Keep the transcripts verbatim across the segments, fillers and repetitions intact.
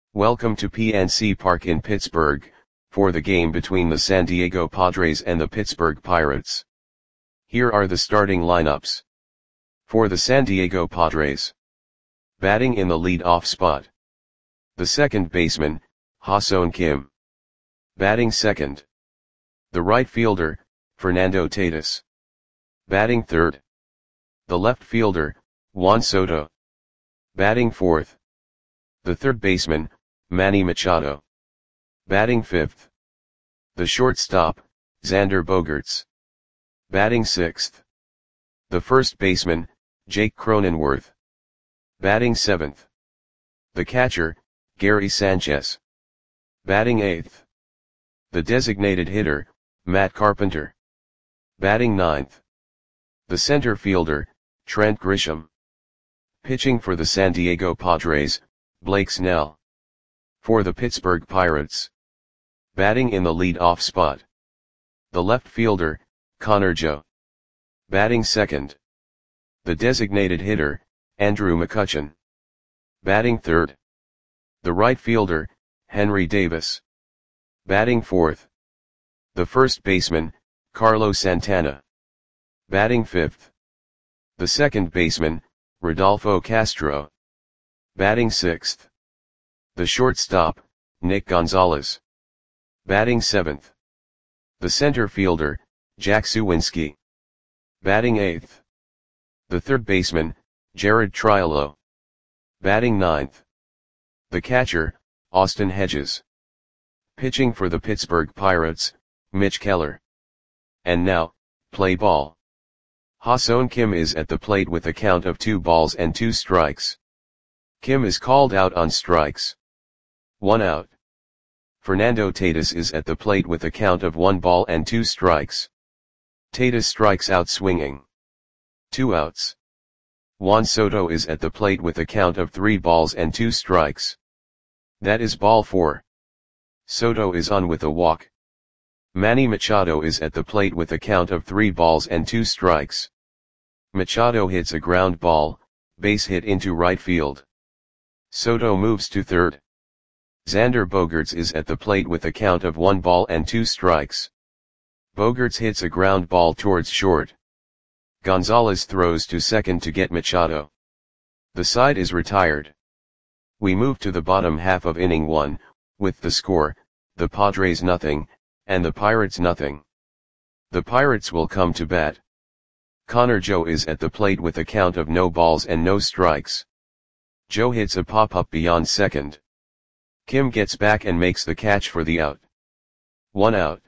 Welcome to P N C Park in Pittsburgh, for the game between the San Diego Padres and the Pittsburgh Pirates. Here are the starting lineups. For the San Diego Padres. Batting in the lead-off spot. The second baseman, Ha-Seong Kim. Batting second. The right fielder, Fernando Tatis. Batting third. The left fielder, Juan Soto. Batting fourth. The third baseman, Manny Machado. Batting fifth. The shortstop, Xander Bogaerts. Batting sixth. The first baseman, Jake Cronenworth. Batting seventh. The catcher, Gary Sanchez. Batting eighth. The designated hitter, Matt Carpenter. Batting ninth. The center fielder, Trent Grisham. Pitching for the San Diego Padres, Blake Snell. For the Pittsburgh Pirates. Batting in the lead-off spot. The left fielder, Connor Joe. Batting second. The designated hitter, Andrew McCutchen. Batting third. The right fielder, Henry Davis. Batting fourth. The first baseman, Carlos Santana. Batting fifth. The second baseman, Rodolfo Castro. Batting sixth. The shortstop, Nick Gonzalez. Batting seventh. The center fielder, Jack Suwinski. Batting eighth. The third baseman, Jared Triolo. Batting ninth. The catcher, Austin Hedges. Pitching for the Pittsburgh Pirates, Mitch Keller. And now, play ball. Ha-Seong Kim is at the plate with a count of two balls and two strikes. Kim is called out on strikes. One out. Fernando Tatis is at the plate with a count of one ball and two strikes. Tatis strikes out swinging. Two outs. Juan Soto is at the plate with a count of three balls and two strikes. That is ball four. Soto is on with a walk. Manny Machado is at the plate with a count of three balls and two strikes. Machado hits a ground ball, base hit into right field. Soto moves to third. Xander Bogaerts is at the plate with a count of one ball and two strikes. Bogaerts hits a ground ball towards short. Gonzalez throws to second to get Machado. The side is retired. We move to the bottom half of inning one, with the score, the Padres nothing, and the Pirates nothing. The Pirates will come to bat. Connor Joe is at the plate with a count of no balls and no strikes. Joe hits a pop-up beyond second. Kim gets back and makes the catch for the out. One out.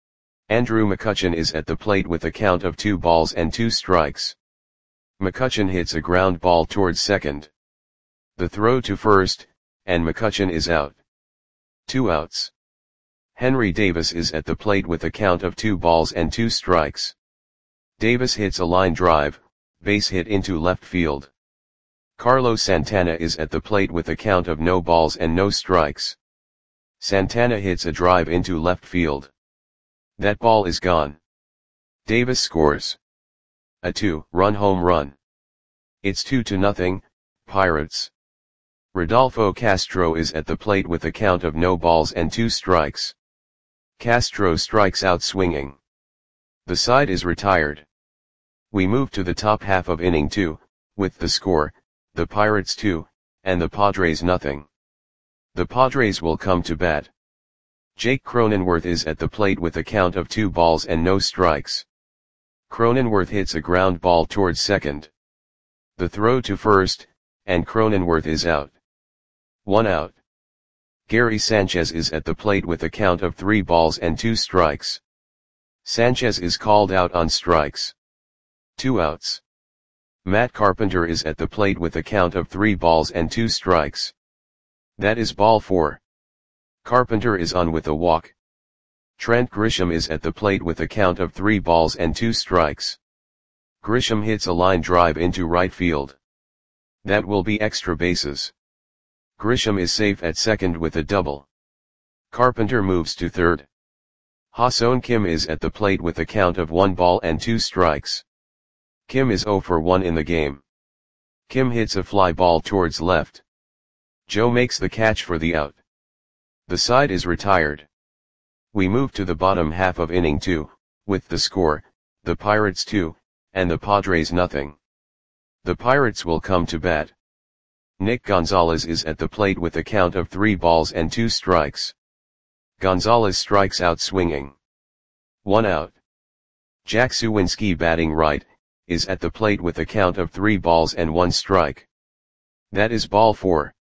Andrew McCutchen is at the plate with a count of two balls and two strikes. McCutchen hits a ground ball towards second. The throw to first, and McCutchen is out. Two outs. Henry Davis is at the plate with a count of two balls and two strikes. Davis hits a line drive, base hit into left field. Carlos Santana is at the plate with a count of no balls and no strikes. Santana hits a drive into left field. That ball is gone. Davis scores a two-run home run. It's two to nothing, Pirates. Rodolfo Castro is at the plate with a count of no balls and two strikes. Castro strikes out swinging. The side is retired. We move to the top half of inning two, with the score, the Pirates two, and the Padres nothing. The Padres will come to bat. Jake Cronenworth is at the plate with a count of two balls and no strikes. Cronenworth hits a ground ball towards second. The throw to first, and Cronenworth is out. One out. Gary Sanchez is at the plate with a count of three balls and two strikes. Sanchez is called out on strikes. Two outs. Matt Carpenter is at the plate with a count of three balls and two strikes. That is ball four. Carpenter is on with a walk. Trent Grisham is at the plate with a count of three balls and two strikes. Grisham hits a line drive into right field. That will be extra bases. Grisham is safe at second with a double. Carpenter moves to third. Ha-Seong Kim is at the plate with a count of one ball and two strikes. Kim is zero for one in the game. Kim hits a fly ball towards left. Joe makes the catch for the out. The side is retired. We move to the bottom half of inning two, with the score, the Pirates two, and the Padres nothing. The Pirates will come to bat. Nick Gonzalez is at the plate with a count of three balls and two strikes. Gonzalez strikes out swinging. One out. Jack Suwinski, batting right, is at the plate with a count of three balls and one strike. That is ball four.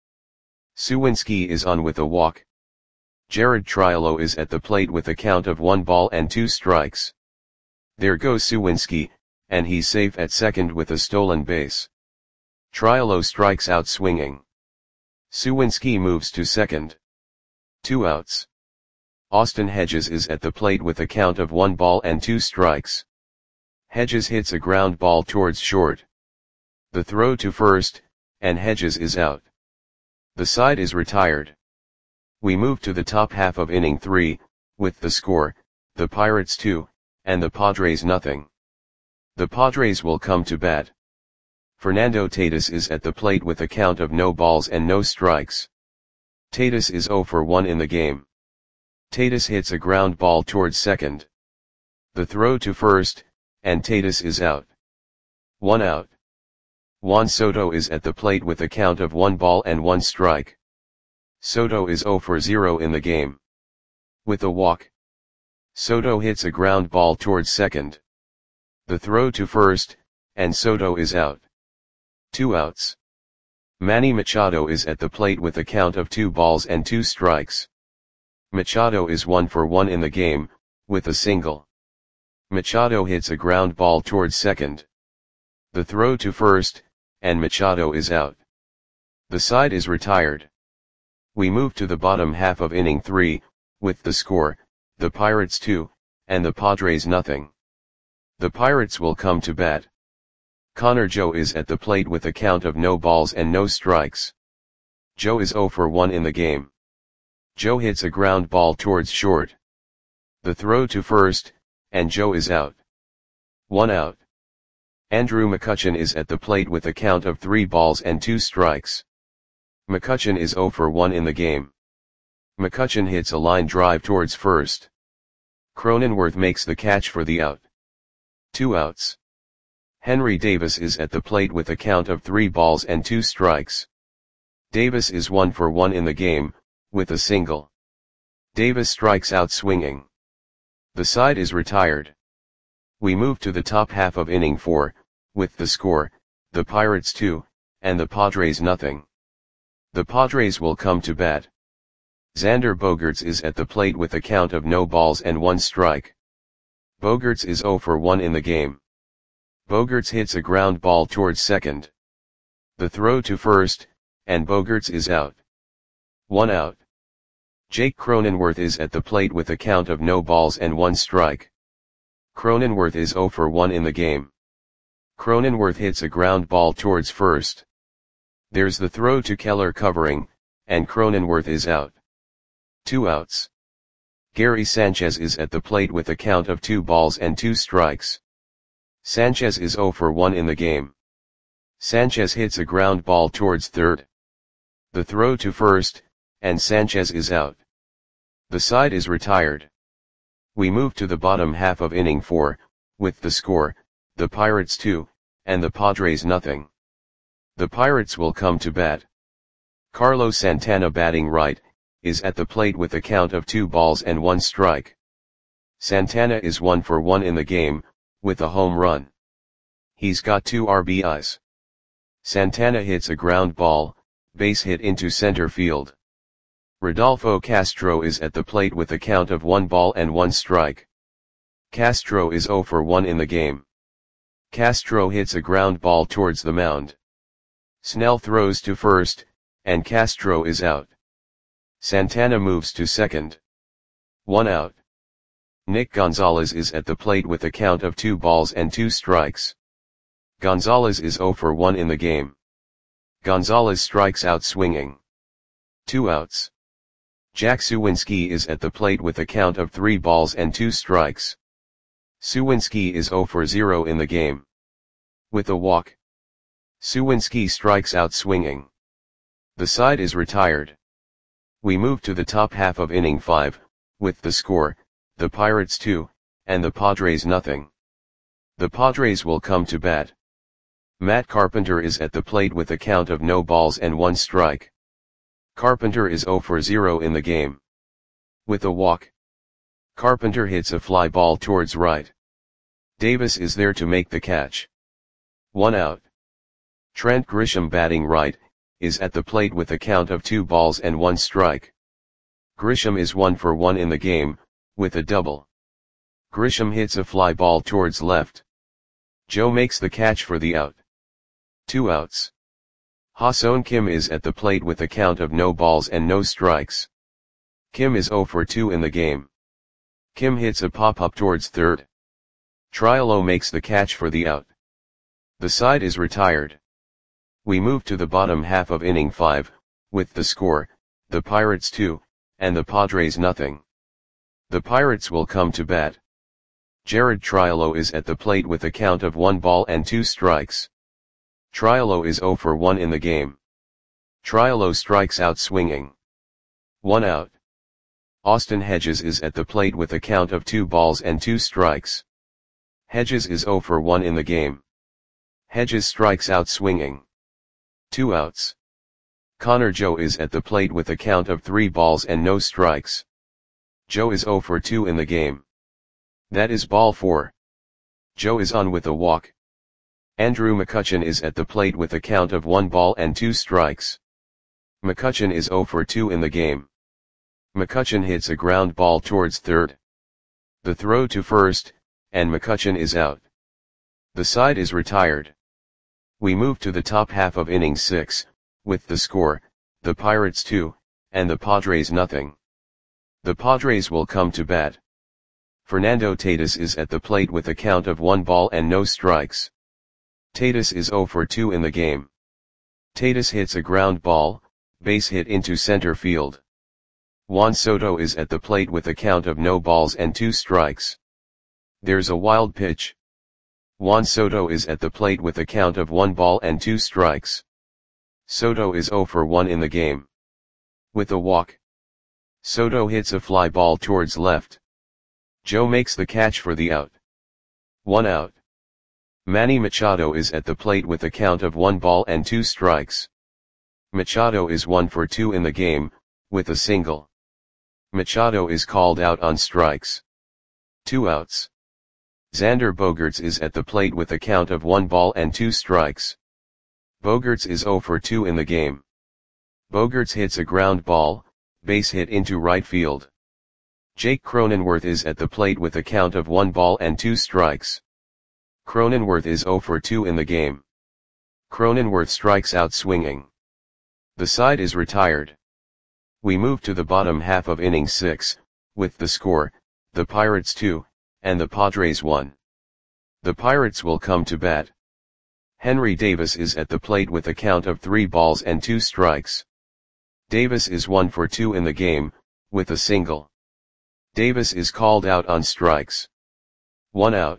Suwinski is on with a walk. Jared Triolo is at the plate with a count of one ball and two strikes. There goes Suwinski, and he's safe at second with a stolen base. Triolo strikes out swinging. Suwinski moves to second. Two outs. Austin Hedges is at the plate with a count of one ball and two strikes. Hedges hits a ground ball towards short. The throw to first, and Hedges is out. The side is retired. We move to the top half of inning three, with the score, the Pirates two, and the Padres nothing. The Padres will come to bat. Fernando Tatis is at the plate with a count of no balls and no strikes. Tatis is zero for one in the game. Tatis hits a ground ball towards second. The throw to first, and Tatis is out. One out. Juan Soto is at the plate with a count of one ball and one strike. Soto is zero for zero in the game. With a walk. Soto hits a ground ball towards second. The throw to first, and Soto is out. Two outs. Manny Machado is at the plate with a count of two balls and two strikes. Machado is one for one in the game, with a single. Machado hits a ground ball towards second. The throw to first, and Machado is out. The side is retired. We move to the bottom half of inning three, with the score, the Pirates two, and the Padres nothing. The Pirates will come to bat. Connor Joe is at the plate with a count of no balls and no strikes. Joe is zero for one in the game. Joe hits a ground ball towards short. The throw to first, and Joe is out. One out. Andrew McCutchen is at the plate with a count of three balls and two strikes. McCutchen is zero for one in the game. McCutchen hits a line drive towards first. Cronenworth makes the catch for the out. Two outs. Henry Davis is at the plate with a count of three balls and two strikes. Davis is one for one in the game, with a single. Davis strikes out swinging. The side is retired. We move to the top half of inning four, with the score, the Pirates two, and the Padres nothing. The Padres will come to bat. Xander Bogaerts is at the plate with a count of no balls and one strike. Bogaerts is zero for one in the game. Bogaerts hits a ground ball towards second. The throw to first, and Bogaerts is out. One out. Jake Cronenworth is at the plate with a count of no balls and one strike. Cronenworth is zero for one in the game. Cronenworth hits a ground ball towards first. There's the throw to Keller covering, and Cronenworth is out. Two outs. Gary Sanchez is at the plate with a count of two balls and two strikes. Sanchez is zero for one in the game. Sanchez hits a ground ball towards third. The throw to first, and Sanchez is out. The side is retired. We move to the bottom half of inning four, with the score, the Pirates two, and the Padres nothing. The Pirates will come to bat. Carlos Santana, batting right, is at the plate with a count of two balls and one strike. Santana is one for one in the game, with a home run. He's got two R B Is. Santana hits a ground ball, base hit into center field. Rodolfo Castro is at the plate with a count of one ball and one strike. Castro is zero for one in the game. Castro hits a ground ball towards the mound. Snell throws to first, and Castro is out. Santana moves to second. One out. Nick Gonzalez is at the plate with a count of two balls and two strikes. Gonzalez is zero for one in the game. Gonzalez strikes out swinging. Two outs. Jack Suwinski is at the plate with a count of three balls and two strikes. Suwinski is zero for zero in the game. With a walk. Suwinski strikes out swinging. The side is retired. We move to the top half of inning five, with the score, the Pirates two, and the Padres nothing. The Padres will come to bat. Matt Carpenter is at the plate with a count of no balls and one strike. Carpenter is zero for zero in the game. With a walk, Carpenter hits a fly ball towards right. Davis is there to make the catch. One out. Trent Grisham, batting right, is at the plate with a count of two balls and one strike. Grisham is one for one in the game, with a double. Grisham hits a fly ball towards left. Joe makes the catch for the out. Two outs. Ha-Seong Kim is at the plate with a count of no balls and no strikes. Kim is zero for two in the game. Kim hits a pop-up towards third. Triolo makes the catch for the out. The side is retired. We move to the bottom half of inning five, with the score, the Pirates two, and the Padres nothing. The Pirates will come to bat. Jared Triolo is at the plate with a count of one ball and two strikes. Triolo is zero for one in the game. Triolo strikes out swinging. One out. Austin Hedges is at the plate with a count of two balls and two strikes. Hedges is zero for one in the game. Hedges strikes out swinging. Two outs. Connor Joe is at the plate with a count of three balls and no strikes. Joe is zero for two in the game. That is ball four. Joe is on with a walk. Andrew McCutchen is at the plate with a count of one ball and two strikes. McCutchen is zero for two in the game. McCutchen hits a ground ball towards third. The throw to first, and McCutchen is out. The side is retired. We move to the top half of inning six, with the score, the Pirates two, and the Padres nothing. The Padres will come to bat. Fernando Tatis is at the plate with a count of one ball and no strikes. Tatis is zero for two in the game. Tatis hits a ground ball, base hit into center field. Juan Soto is at the plate with a count of no balls and two strikes. There's a wild pitch. Juan Soto is at the plate with a count of one ball and two strikes. Soto is zero for one in the game. With a walk, Soto hits a fly ball towards left. Joe makes the catch for the out. One out. Manny Machado is at the plate with a count of one ball and two strikes. Machado is one for two in the game, with a single. Machado is called out on strikes. Two outs. Xander Bogaerts is at the plate with a count of one ball and two strikes. Bogaerts is zero for two in the game. Bogaerts hits a ground ball, base hit into right field. Jake Cronenworth is at the plate with a count of one ball and two strikes. Cronenworth is zero for two in the game. Cronenworth strikes out swinging. The side is retired. We move to the bottom half of inning six, with the score, the Pirates two, and the Padres one. The Pirates will come to bat. Henry Davis is at the plate with a count of three balls and two strikes. Davis is one for two in the game, with a single. Davis is called out on strikes. One out.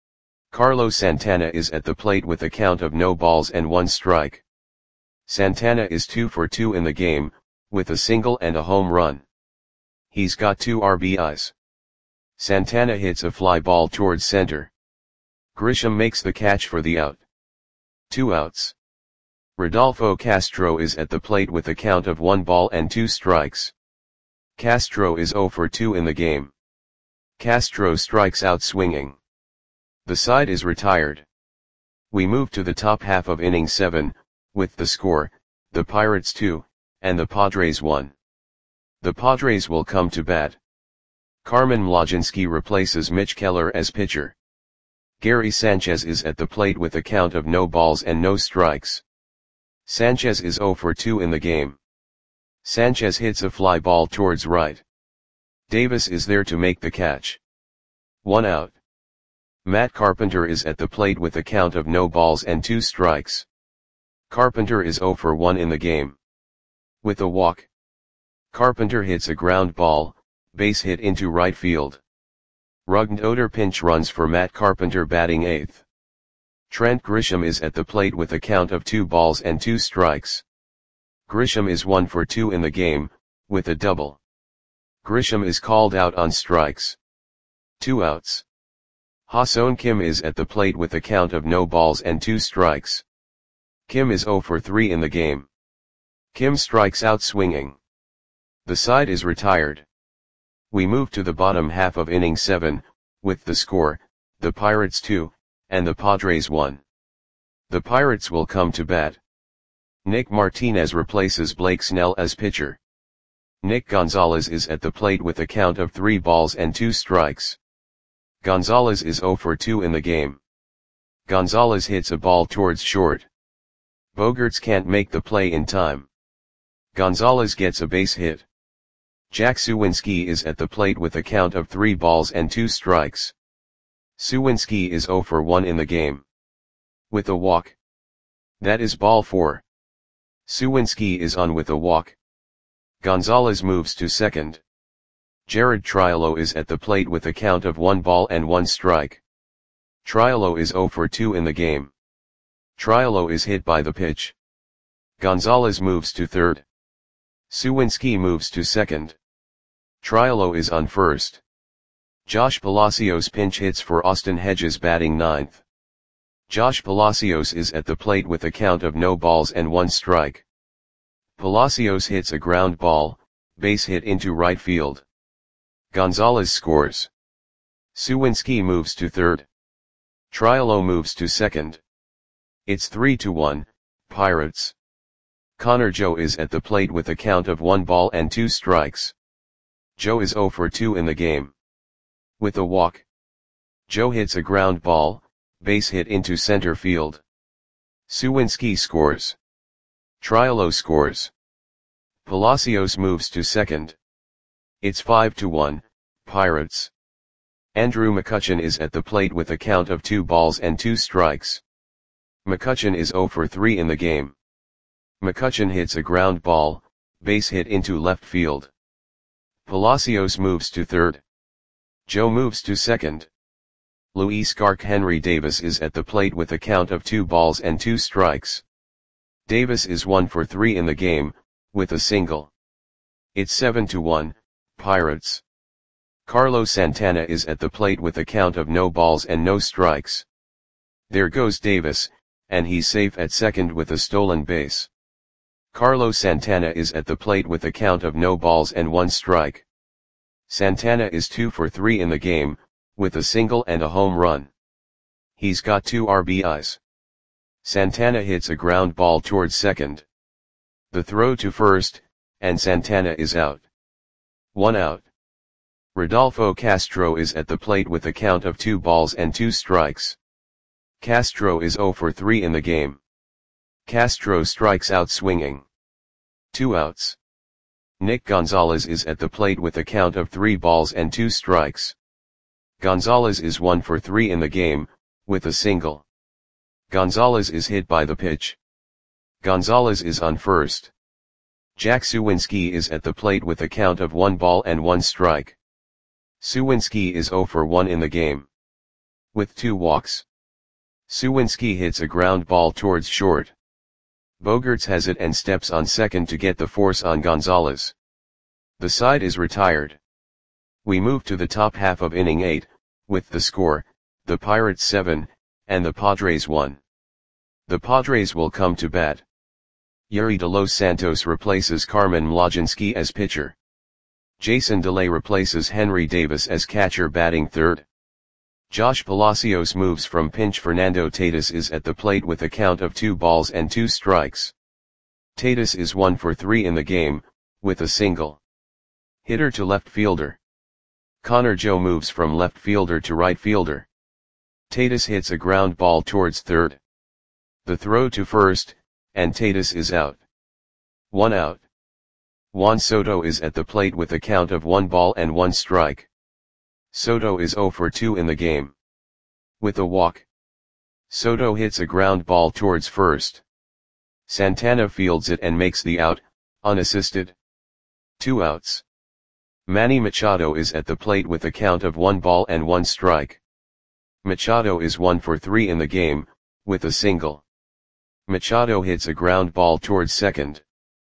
Carlos Santana is at the plate with a count of no balls and one strike. Santana is two for two in the game, with a single and a home run. He's got two R B Is. Santana hits a fly ball towards center. Grisham makes the catch for the out. Two outs. Rodolfo Castro is at the plate with a count of one ball and two strikes. Castro is zero for two in the game. Castro strikes out swinging. The side is retired. We move to the top half of inning seven, with the score, the Pirates two, and the Padres one. The Padres will come to bat. Carmen Mlodzinski replaces Mitch Keller as pitcher. Gary Sanchez is at the plate with a count of no balls and no strikes. Sanchez is zero for two in the game. Sanchez hits a fly ball towards right. Davis is there to make the catch. One out. Matt Carpenter is at the plate with a count of no balls and two strikes. Carpenter is zero for one in the game. With a walk, Carpenter hits a ground ball, base hit into right field. Rugnd Oder pinch runs for Matt Carpenter, batting eighth. Trent Grisham is at the plate with a count of two balls and two strikes. Grisham is one for two in the game, with a double. Grisham is called out on strikes. Two outs. Ha-Seong Kim is at the plate with a count of no balls and two strikes. Kim is zero for three in the game. Kim strikes out swinging. The side is retired. We move to the bottom half of inning seven, with the score, the Pirates two, and the Padres one. The Pirates will come to bat. Nick Martinez replaces Blake Snell as pitcher. Nick Gonzalez is at the plate with a count of three balls and two strikes. Gonzalez is zero for two in the game. Gonzalez hits a ball towards short. Bogaerts can't make the play in time. Gonzalez gets a base hit. Jack Suwinski is at the plate with a count of three balls and two strikes. Suwinski is zero for one in the game. With a walk. That is ball four. Suwinski is on with a walk. Gonzalez moves to second. Jared Triolo is at the plate with a count of one ball and one strike. Triolo is zero for two in the game. Triolo is hit by the pitch. Gonzalez moves to third. Suwinski moves to second. Triolo is on first. Josh Palacios pinch hits for Austin Hedges batting ninth. Josh Palacios is at the plate with a count of no balls and one strike. Palacios hits a ground ball, base hit into right field. Gonzalez scores. Suwinski moves to third. Triolo moves to second. It's three to one, Pirates. Connor Joe is at the plate with a count of one ball and two strikes. Joe is zero for two in the game. With a walk. Joe hits a ground ball, base hit into center field. Suwinski scores. Triolo scores. Palacios moves to second. It's five to one, Pirates. Andrew McCutchen is at the plate with a count of two balls and two strikes. McCutchen is zero for three in the game. McCutchen hits a ground ball, base hit into left field. Palacios moves to third. Joe moves to second. Luis Gark Henry Davis is at the plate with a count of two balls and two strikes. Davis is one for three in the game, with a single. It's seven to one, Pirates. Carlos Santana is at the plate with a count of no balls and no strikes. There goes Davis, and he's safe at second with a stolen base. Carlos Santana is at the plate with a count of no balls and one strike. Santana is two for three in the game, with a single and a home run. He's got two R B Is. Santana hits a ground ball towards second. The throw to first, and Santana is out. One out. Rodolfo Castro is at the plate with a count of two balls and two strikes. Castro is zero for three in the game. Castro strikes out swinging. Two outs. Nick Gonzalez is at the plate with a count of three balls and two strikes. Gonzalez is one for three in the game, with a single. Gonzalez is hit by the pitch. Gonzalez is on first. Jack Suwinski is at the plate with a count of one ball and one strike. Suwinski is zero for one in the game. With two walks. Suwinski hits a ground ball towards short. Bogaerts has it and steps on second to get the force on Gonzalez. The side is retired. We move to the top half of inning eight, with the score, the Pirates seven, and the Padres one. The Padres will come to bat. Yuri de Los Santos replaces Carmen Mlodzinski as pitcher. Jason DeLay replaces Henry Davis as catcher batting third. Josh Palacios moves from pinch. Fernando Tatis is at the plate with a count of two balls and two strikes. Tatis is one for three in the game, with a single. Hitter to left fielder. Connor Joe moves from left fielder to right fielder. Tatis hits a ground ball towards third. The throw to first, and Tatis is out. One out. Juan Soto is at the plate with a count of one ball and one strike. Soto is zero for two in the game. With a walk. Soto hits a ground ball towards first. Santana fields it and makes the out, unassisted. Two outs. Manny Machado is at the plate with a count of one ball and one strike. Machado is one for three in the game, with a single. Machado hits a ground ball towards second.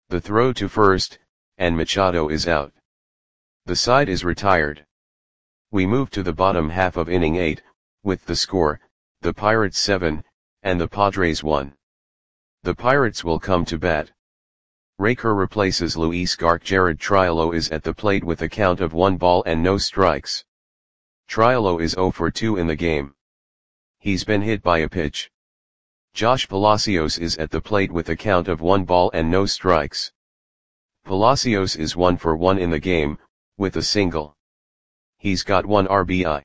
The throw to first, and Machado is out. The side is retired. We move to the bottom half of inning eight, with the score, the Pirates seven, and the Padres one. The Pirates will come to bat. Raker replaces Luis Garc. Jared Triolo is at the plate with a count of one ball and no strikes. Triolo is oh for two in the game. He's been hit by a pitch. Josh Palacios is at the plate with a count of one ball and no strikes. Palacios is one for one in the game, with a single. He's got one R B I.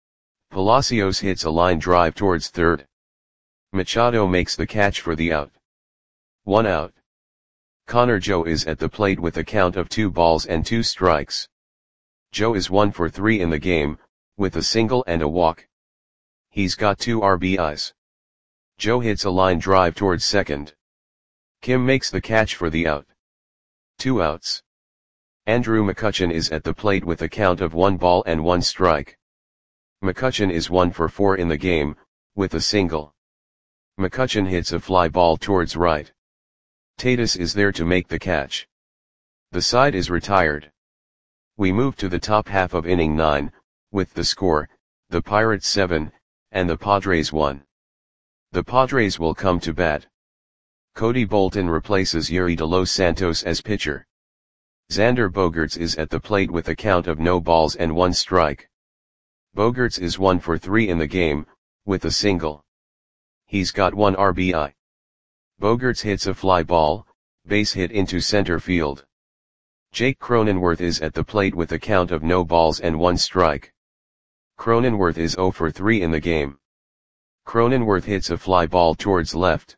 Palacios hits a line drive towards third. Machado makes the catch for the out. One out. Connor Joe is at the plate with a count of two balls and two strikes. Joe is one for three in the game, with a single and a walk. He's got two R B Is. Joe hits a line drive towards second. Kim makes the catch for the out. Two outs. Andrew McCutchen is at the plate with a count of one ball and one strike. McCutchen is one for four in the game, with a single. McCutchen hits a fly ball towards right. Tatis is there to make the catch. The side is retired. We move to the top half of inning nine, with the score, the Pirates seven, and the Padres one. The Padres will come to bat. Cody Bolton replaces Yuri de Los Santos as pitcher. Xander Bogaerts is at the plate with a count of no balls and one strike. Bogaerts is one for three in the game, with a single. He's got one R B I. Bogaerts hits a fly ball, base hit into center field. Jake Cronenworth is at the plate with a count of no balls and one strike. Cronenworth is oh for three in the game. Cronenworth hits a fly ball towards left.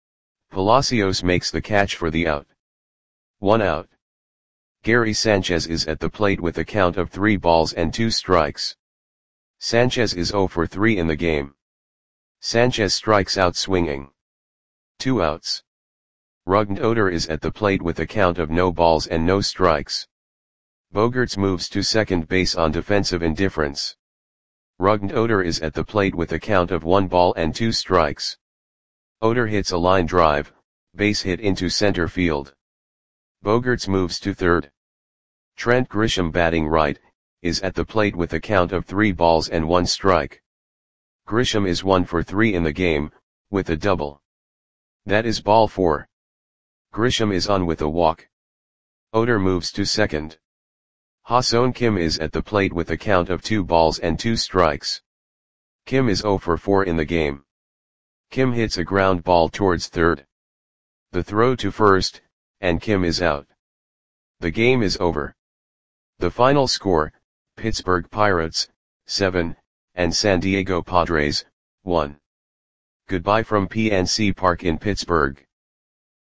Palacios makes the catch for the out. One out. Gary Sanchez is at the plate with a count of three balls and two strikes. Sanchez is oh for three in the game. Sanchez strikes out swinging. Two outs. Rougned Odor is at the plate with a count of no balls and no strikes. Bogaerts moves to second base on defensive indifference. Rougned Odor is at the plate with a count of one ball and two strikes. Odor hits a line drive, base hit into center field. Bogaerts moves to third. Trent Grisham, batting right, is at the plate with a count of three balls and one strike. Grisham is one for three in the game, with a double. That is ball four. Grisham is on with a walk. Odor moves to second. Ha-Seong Kim is at the plate with a count of two balls and two strikes. Kim is oh for four in the game. Kim hits a ground ball towards third. The throw to first, and Kim is out. The game is over. The final score, Pittsburgh Pirates, seven, and San Diego Padres, one. Goodbye from P N C Park in Pittsburgh.